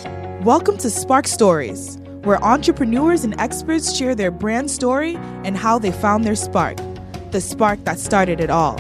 Welcome to Spark Stories, where entrepreneurs and experts share their brand story and how they found their spark, the spark that started it all.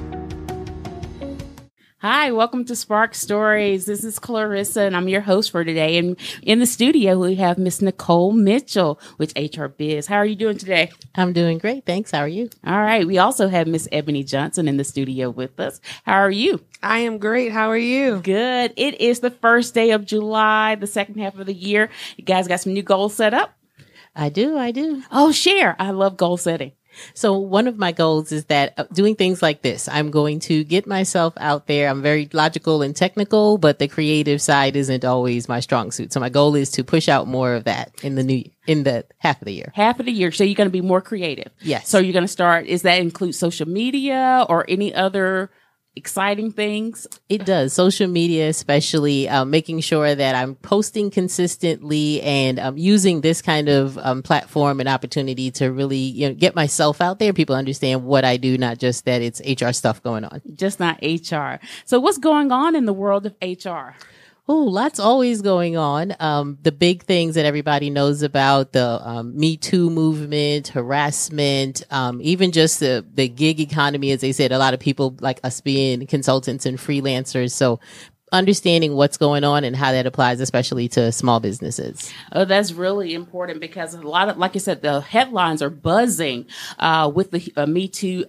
Hi, welcome to Spark Stories. This is Clarissa, and I'm your host for today. And in the studio, we have Miss Nicole Mitchell with HR Biz. How are you doing today? I'm doing great. Thanks. How are you? All right. We also have Miss Ebony Johnson in the studio with us. How are you? I am great. How are you? Good. It is the first day of July, the second half of the year. You guys got some new goals set up? I do. Oh, share. I love goal setting. So one of my goals is that doing things like this, I'm going to get myself out there. I'm very logical and technical, but the creative side isn't always my strong suit. So my goal is to push out more of that in the half of the year. Half of the year. So you're going to be more creative. Yes. So you're going to start, does that include social media or any other exciting things? It does. Social media, especially making sure that I'm posting consistently and using this kind of platform and opportunity to really get myself out there. People understand what I do, not just that it's HR stuff going on. Just not HR. So what's going on in the world of HR? Oh, lots always going on. The big things that everybody knows about, the Me Too movement, harassment, even just the gig economy, as they said, a lot of people like us being consultants and freelancers. So understanding what's going on and how that applies, especially to small businesses. Oh, that's really important because a lot of, like I said, the headlines are buzzing with the Me Too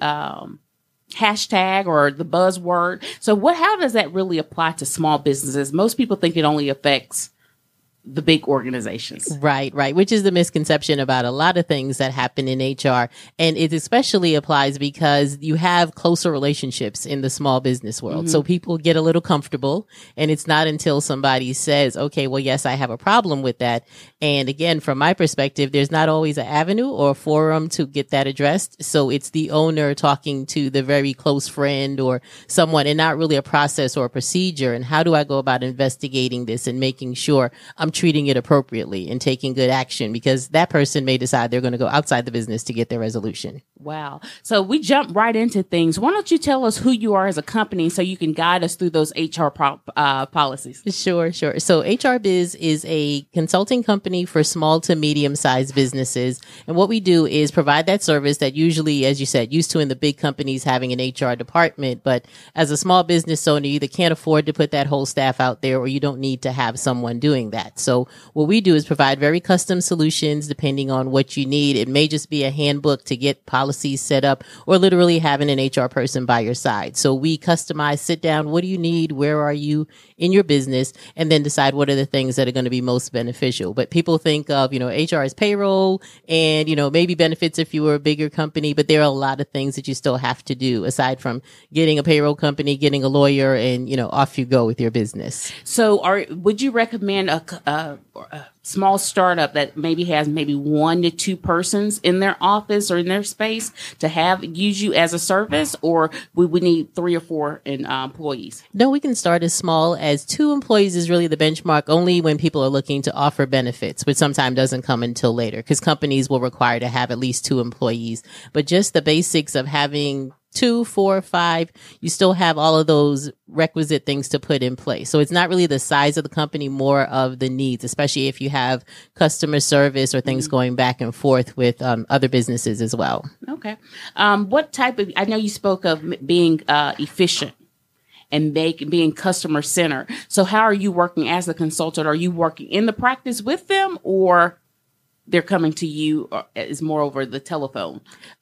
hashtag or the buzzword. So how does that really apply to small businesses? Most people think it only affects the big organizations. Right. Which is the misconception about a lot of things that happen in HR. And it especially applies because you have closer relationships in the small business world. Mm-hmm. So people get a little comfortable, and it's not until somebody says, okay, well, yes, I have a problem with that. And again, from my perspective, there's not always an avenue or a forum to get that addressed. So it's the owner talking to the very close friend or someone, and not really a process or a procedure. And how do I go about investigating this and making sure I'm treating it appropriately and taking good action, because that person may decide they're going to go outside the business to get their resolution. Wow. So we jump right into things. Why don't you tell us who you are as a company so you can guide us through those HR policies? Sure. So HR Biz is a consulting company for small to medium-sized businesses. And what we do is provide that service that usually, as you said, used to in the big companies having an HR department. But as a small business owner, you either can't afford to put that whole staff out there, or you don't need to have someone doing that. So what we do is provide very custom solutions depending on what you need. It may just be a handbook to get policies set up, or literally having an HR person by your side. So we customize, sit down, what do you need? Where are you in your business? And then decide what are the things that are going to be most beneficial. But people think of, HR as payroll and, maybe benefits if you were a bigger company, but there are a lot of things that you still have to do aside from getting a payroll company, getting a lawyer, and, off you go with your business. So would you recommend a small startup that maybe has 1 to 2 persons in their office or in their space to use you as a service, or we would need 3 or 4 employees? No, we can start as small as 2 employees is really the benchmark, only when people are looking to offer benefits, which sometimes doesn't come until later because companies will require to have at least 2 employees. But just the basics of having 2, 4, 5, you still have all of those requisite things to put in place. So it's not really the size of the company, more of the needs, especially if you have customer service or things going back and forth with other businesses as well. Okay. What type of, I know you spoke of being efficient and being customer centered. So how are you working as a consultant? Are you working in the practice with them, or they're coming to you is more over the telephone?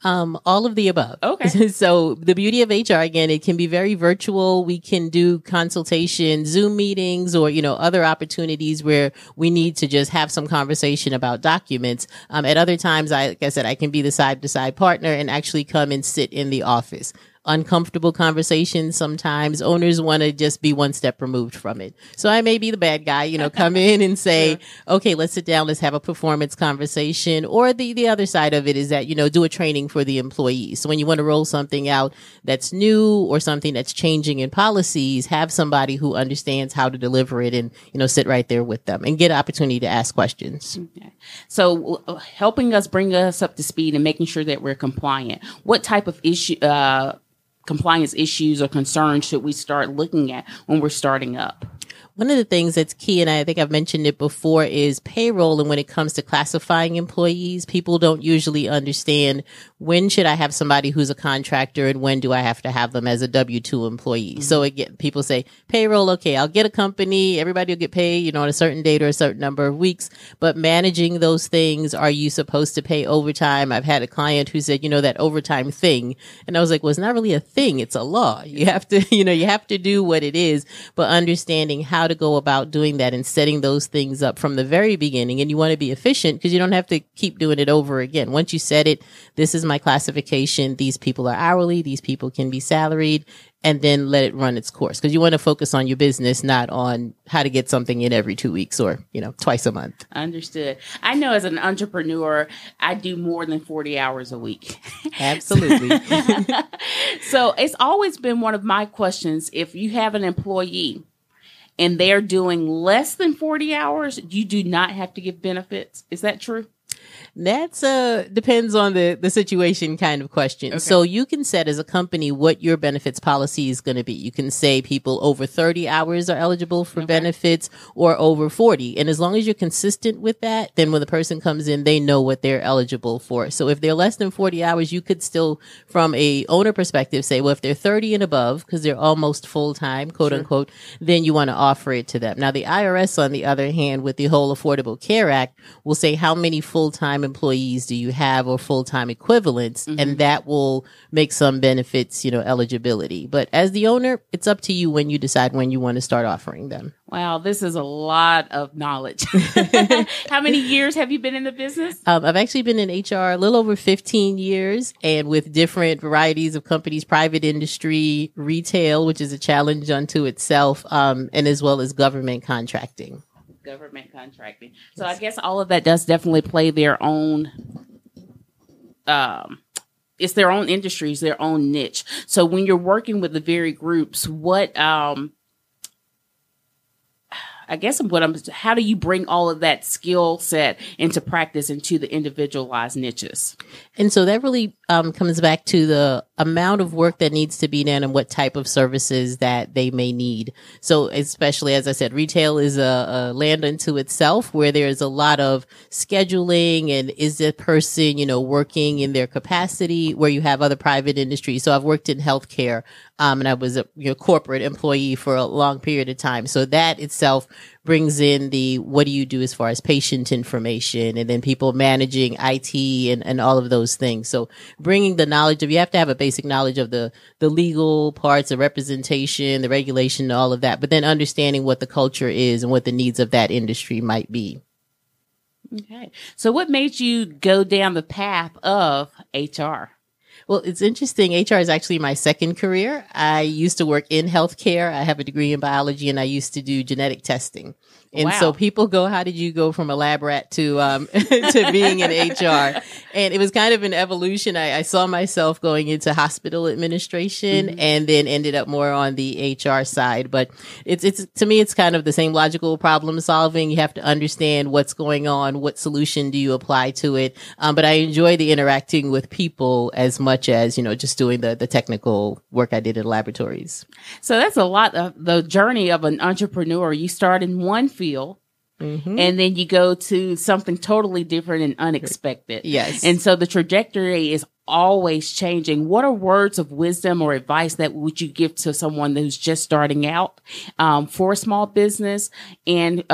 All of the above. Okay. So the beauty of HR, again, it can be very virtual. We can do consultation, Zoom meetings, or, other opportunities where we need to just have some conversation about documents. At other times, like I said, I can be the side-to-side partner and actually come and sit in the office. Uncomfortable conversations. Sometimes owners want to just be one step removed from it. So I may be the bad guy, come in and say, okay, let's sit down. Let's have a performance conversation. Or the other side of it is that, do a training for the employees. So when you want to roll something out that's new or something that's changing in policies, have somebody who understands how to deliver it and, sit right there with them and get an opportunity to ask questions. Okay. So helping us bring us up to speed and making sure that we're compliant. What type of compliance issues or concerns should we start looking at when we're starting up? One of the things that's key, and I think I've mentioned it before, is payroll. And when it comes to classifying employees, people don't usually understand when should I have somebody who's a contractor and when do I have to have them as a W-2 employee. So again, people say payroll, okay, I'll get a company, everybody will get paid, on a certain date or a certain number of weeks, but managing those things, are you supposed to pay overtime? I've had a client who said, that overtime thing. And I was like, well, it's not really a thing. It's a law. You have to, you have to do what it is, but understanding how to go about doing that and setting those things up from the very beginning. And you want to be efficient because you don't have to keep doing it over again. Once you set it, this is my classification. These people are hourly. These people can be salaried, and then let it run its course. Because you want to focus on your business, not on how to get something in every 2 weeks or, twice a month. Understood. I know as an entrepreneur, I do more than 40 hours a week. Absolutely. So it's always been one of my questions. If you have an employee and they're doing less than 40 hours, you do not have to give benefits. Is that true? That's depends on the situation kind of question. Okay. So you can set as a company what your benefits policy is going to be. You can say people over 30 hours are eligible for benefits or over 40. And as long as you're consistent with that, then when the person comes in, they know what they're eligible for. So if they're less than 40 hours, you could still, from a owner perspective, say, well, if they're 30 and above, because they're almost full time, quote unquote, then you want to offer it to them. Now, the IRS, on the other hand, with the whole Affordable Care Act, will say how many full-time employees do you have or full-time equivalents, and that will make some benefits, eligibility. But as the owner, it's up to you when you decide when you want to start offering them. Wow, this is a lot of knowledge. How many years have you been in the business? I've actually been in HR a little over 15 years, and with different varieties of companies, private industry, retail, which is a challenge unto itself, and as well as government contracting. Government contracting. So I guess all of that does definitely play their own, it's their own industries, their own niche. So when you're working with the very groups, how do you bring all of that skill set into practice into the individualized niches? And so that really comes back to the amount of work that needs to be done and what type of services that they may need. So especially, as I said, retail is a land unto itself where there's a lot of scheduling and is the person, working in their capacity, where you have other private industries. So I've worked in healthcare, and I was a corporate employee for a long period of time. So that itself brings in the, what do you do as far as patient information, and then people managing IT and all of those things. So bringing the knowledge of, you have to have a basic knowledge of the legal parts, the representation, the regulation, all of that, but then understanding what the culture is and what the needs of that industry might be. Okay. So what made you go down the path of HR? Well, it's interesting. HR is actually my second career. I used to work in healthcare. I have a degree in biology, and I used to do genetic testing. And so people go, how did you go from a lab rat to to being in HR? And it was kind of an evolution. I saw myself going into hospital administration and then ended up more on the HR side. But it's to me, it's kind of the same logical problem solving. You have to understand what's going on. What solution do you apply to it? But I enjoy the interacting with people as much as, just doing the technical work I did in laboratories. So that's a lot of the journey of an entrepreneur. You start in one field, and then you go to something totally different and unexpected. Yes. And so the trajectory is always changing. What are words of wisdom or advice that would you give to someone who's just starting out for a small business and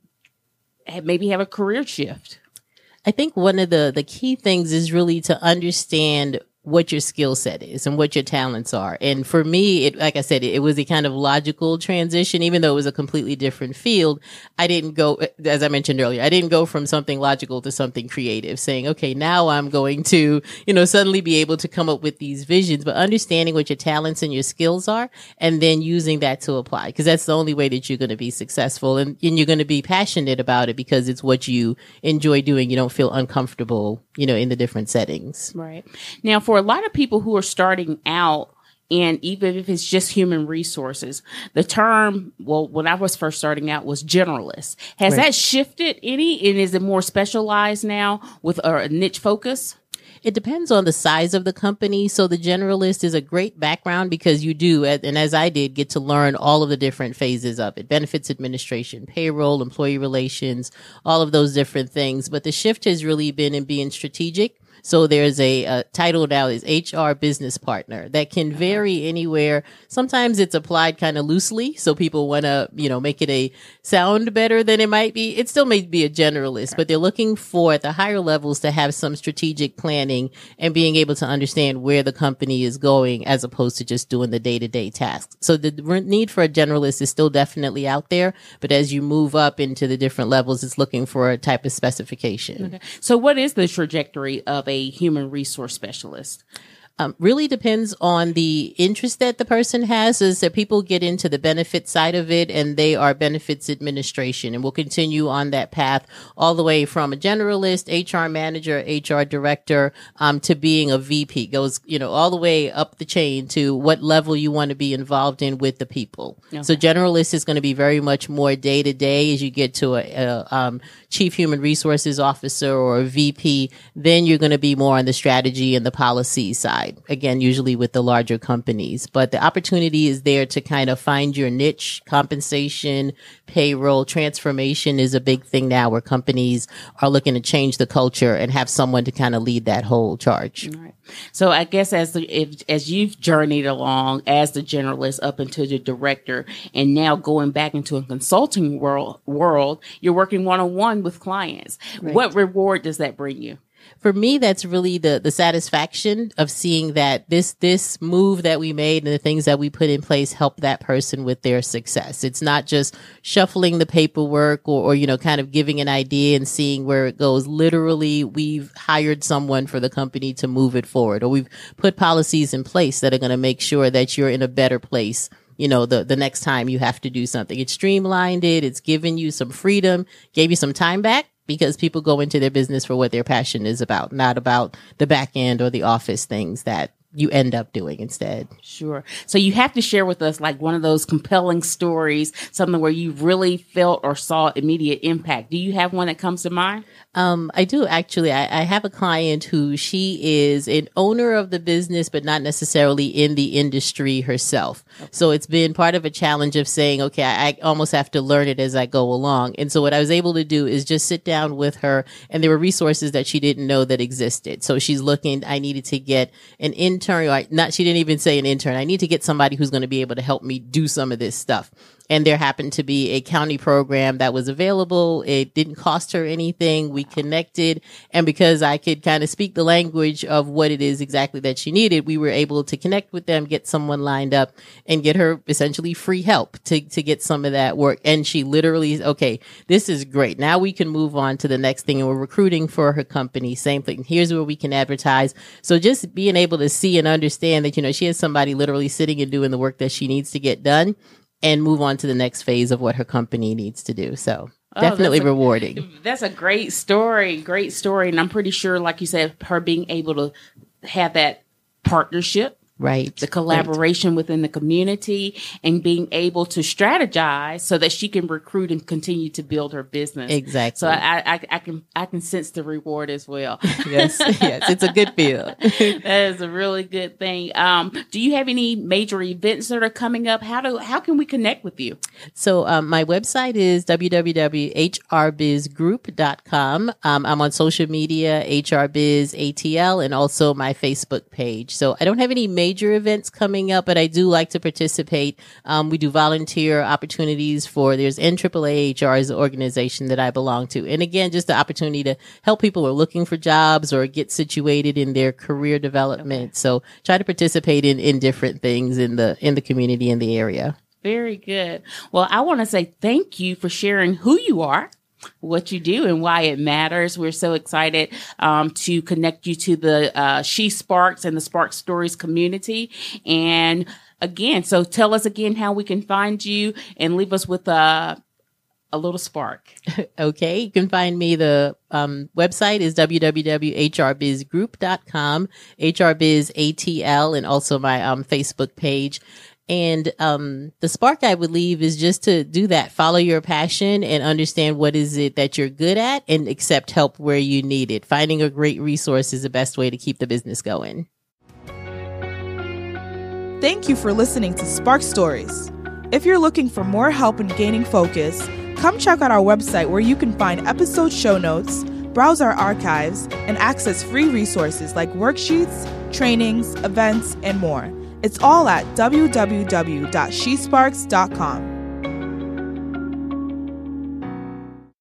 maybe have a career shift? I think one of the key things is really to understand what your skill set is and what your talents are. And for me, like I said, it was a kind of logical transition, even though it was a completely different field. I didn't go, as I mentioned earlier, I didn't go from something logical to something creative, saying, okay, now I'm going to, suddenly be able to come up with these visions, but understanding what your talents and your skills are, and then using that to apply, because that's the only way that you're going to be successful. And you're going to be passionate about it because it's what you enjoy doing. You don't feel uncomfortable, in the different settings. Right. Now, for a lot of people who are starting out, and even if it's just human resources, the term, when I was first starting out, was generalist. Has that shifted any? And is it more specialized now with a niche focus? It depends on the size of the company. So the generalist is a great background because you do, and as I did, get to learn all of the different phases of it. Benefits administration, payroll, employee relations, all of those different things. But the shift has really been in being strategic. So there's a title now is HR business partner that can vary anywhere. Sometimes it's applied kind of loosely. So people want to, make it a sound better than it might be. It still may be a generalist, but they're looking for at the higher levels to have some strategic planning and being able to understand where the company is going as opposed to just doing the day-to-day tasks. So the need for a generalist is still definitely out there. But as you move up into the different levels, it's looking for a type of specification. Okay. So what is the trajectory of a human resource specialist? Really depends on the interest that the person has. Is that people get into the benefit side of it and they are benefits administration, and we'll continue on that path all the way from a generalist, HR manager, HR director, to being a VP. Goes, all the way up the chain to what level you want to be involved in with the people. Okay. So generalist is going to be very much more day to day. As you get to a chief human resources officer or a VP, then you're going to be more on the strategy and the policy side. Again, usually with the larger companies, but the opportunity is there to kind of find your niche. Compensation, payroll, transformation is a big thing now where companies are looking to change the culture and have someone to kind of lead that whole charge. All right. So I guess as you've journeyed along as the generalist up into the director and now going back into a consulting world, you're working one-on-one with clients. Right. What reward does that bring you? For me, that's really the satisfaction of seeing that this move that we made and the things that we put in place help that person with their success. It's not just shuffling the paperwork or kind of giving an idea and seeing where it goes. Literally, we've hired someone for the company to move it forward, or we've put policies in place that are going to make sure that you're in a better place. The next time you have to do something. It's streamlined it. It's given you some freedom, gave you some time back. Because people go into their business for what their passion is about, not about the back end or the office things that you end up doing instead. Sure. So you have to share with us like one of those compelling stories, something where you really felt or saw immediate impact. Do you have one that comes to mind? I do actually. I have a client who she is an owner of the business, but not necessarily in the industry herself. Okay. So it's been part of a challenge of saying, okay, I almost have to learn it as I go along. And so what I was able to do is just sit down with her, and there were resources that she didn't know that existed. So she's looking, I needed to get an intern, she didn't even say an intern. I need to get somebody who's going to be able to help me do some of this stuff. And there happened to be a county program that was available. It didn't cost her anything. We connected. And because I could kind of speak the language of what it is exactly that she needed, we were able to connect with them, get someone lined up, and get her essentially free help to get some of that work. And she literally, okay, this is great. Now we can move on to the next thing. And we're recruiting for her company. Same thing. Here's where we can advertise. So just being able to see and understand that, she has somebody literally sitting and doing the work that she needs to get done, and move on to the next phase of what her company needs to do. So definitely rewarding. That's a great story. Great story. And I'm pretty sure, like you said, her being able to have that partnership. Right. The collaboration within the community and being able to strategize so that she can recruit and continue to build her business. Exactly. So I can sense the reward as well. Yes, it's a good feel. That is a really good thing. Do you have any major events that are coming up? How can we connect with you? So my website is www.hrbizgroup.com. I'm on social media, HRBizATL, and also my Facebook page. So I don't have any major events coming up, but I do like to participate. We do volunteer opportunities there's NAAA HR is the organization that I belong to. And again, just the opportunity to help people who are looking for jobs or get situated in their career development. Okay. So try to participate in different things in the community in the area. Very good. Well, I want to say thank you for sharing who you are, what you do, and why it matters. We're so excited to connect you to the She Sparks and the Spark Stories community. And again, so tell us again how we can find you and leave us with a little spark. Okay. You can find me. The website is www.hrbizgroup.com, HRBizATL, and also my Facebook page. And the spark I would leave is just to do that. Follow your passion and understand what is it that you're good at and accept help where you need it. Finding a great resource is the best way to keep the business going. Thank you for listening to Spark Stories. If you're looking for more help in gaining focus, come check out our website where you can find episode show notes, browse our archives, and access free resources like worksheets, trainings, events, and more. It's all at www.shesparks.com.